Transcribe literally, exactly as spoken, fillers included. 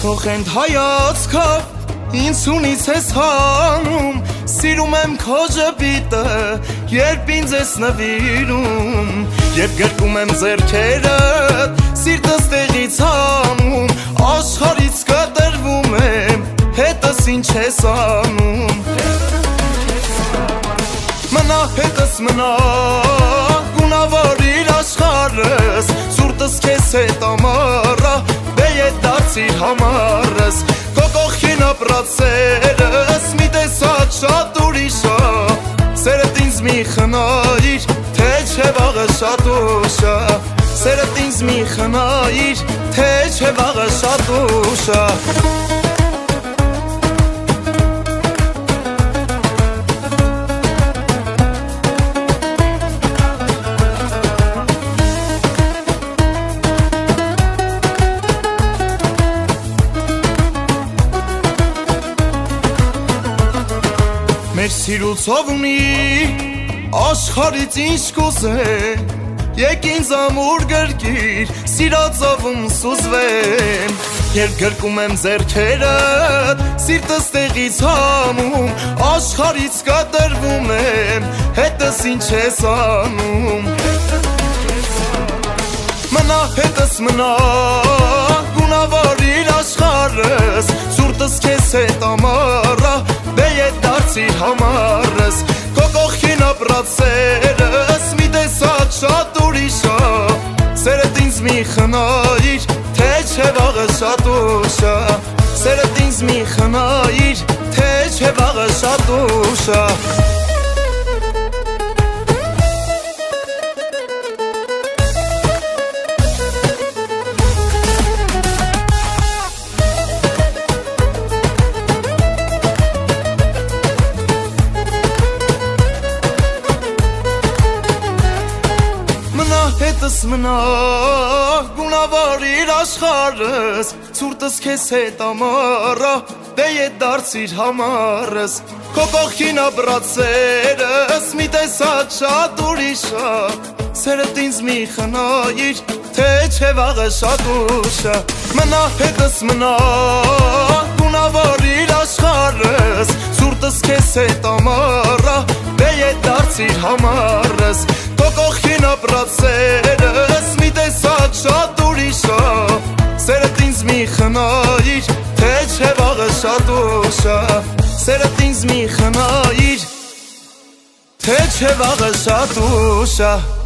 քո խենթ հայացքով ինձ ունից ես հանում, սիրում եմ քո ժպիտը, երբ ինձ ես նվիրում, երբ գրկում եմ ձեռքերդ, սիրտս տեղից հանում, աշխարհից կտրվում եմ, հետս ինչ ես անում, մնա հետս մնա, գունավորիր աշխարհս, սուրտս քեզ հետ ամառա, բեյ դարձիր համառս, քո կողքին ապրած սերս, մի տեսած շատ ուրիշ ա, սերդ ինձ մի խնայիր, թե չէ վաղը շատ ուշ ա, սերդ ինձ մի խնայիր, թե չէ վաղը շատ ուշ ա. Մեր սիրուցով ունի աշխարից ինչ կուզե, եկ ինձ ամուր գրկիր, սիրածովում սուզվեմ, երբ գրկում եմ ձեռքերդ, սիրտս տեղից հանում, աշխարից կտրվում եմ, հետս ինչ ես անում, մնա հետս մնա, գունավորիր աշխարհս, սուրտս քեզ հետ ամառա, բեյ դարձիր համառս, քո կողքին ապրած սերս, մի տեսած շատ ուրիշ ա, սերդ ինձ մի խնայիր, թե չէ վաղը շատ ուշ ա, սերդ ինձ մի խնայիր, թե չէ վաղը շատ ուշ ա. Հետս մնա, գունավորիր աշխարհս, ցուրտս քեզ հետ ամառա, բեյ դարձիր համառս, քո կողքին ապրած սերս, մի տեսած շատ ուրիշ ա, սերդ ինձ մի խնայիր, թե չէ վաղը շատ ուշ ա, մնա հետս մնա, գունավորիր աշխարհս, ցուրտս քեզ հետ ամառա, բեյ դարձիր համառս, քո կողքին ապրած սերս, մի տեսած շատ ուրիշ ա, սերդ ինձ մի խնայիր, թե չէ վաղը շատ ուշ ա, սերդ ինձ մի խնայիր, թե չէ վաղը շատ ուշ ա.